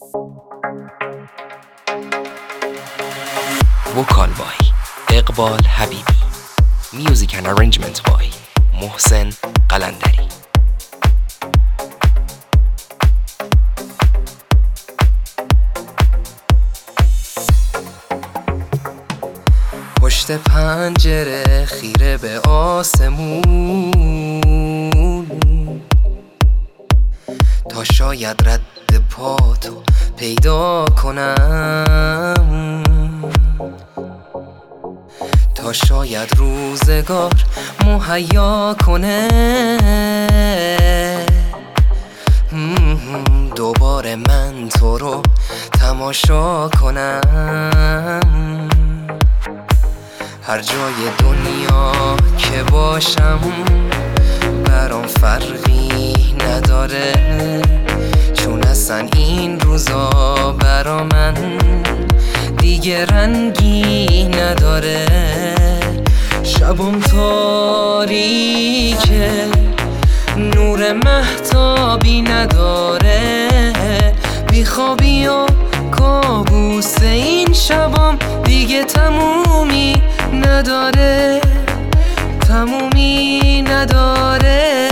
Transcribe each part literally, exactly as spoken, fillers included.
وکال بای اقبال حبیبی. میوزیک and arrangement بای محسن قلندری. پشت پنجره خیره به آسمون تا شاید رد پاتو پیدا کنم، تا شاید روزگار مهیا کنه دوباره من تو رو تماشا کنم. هر جای دنیا که باشم برام فرقی نداره، چون اصلا این روزا برا من دیگه رنگی نداره. شبم تاریکه، نور مهتابی نداره، بیخوابی و کابوس این شبم دیگه تمومی نداره، تمومی نداره.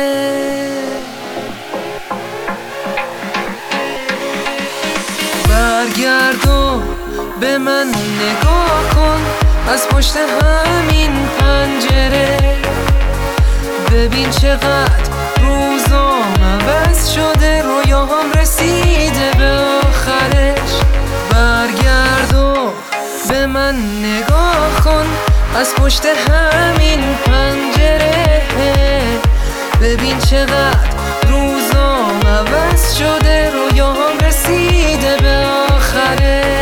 برگرد و به من نگاه کن از پشت همین پنجره، ببین چقدر روزام عوض شده، رویاهام رسیده به آخرش. برگرد و به من نگاه کن از پشت همین پنجره، ببین چقدر روزام عوض شده، رویاهام رسیده به آخرش.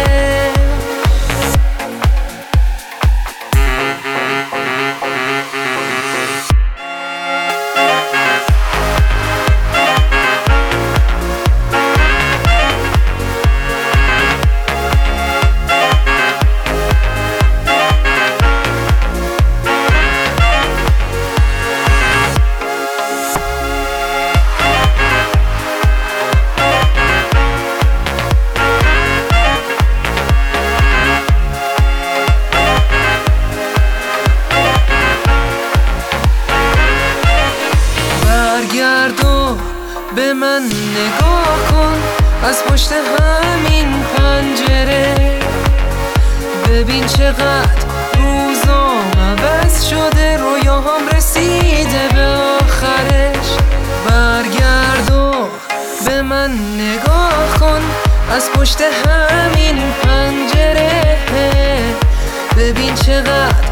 برگرد و به من نگاه کن از پشت همین پنجره، ببین چقدر روزام عوض شده، رویاهام رسیده به آخرش. برگرد و به من نگاه کن از پشت همین پنجره، ببین چقدر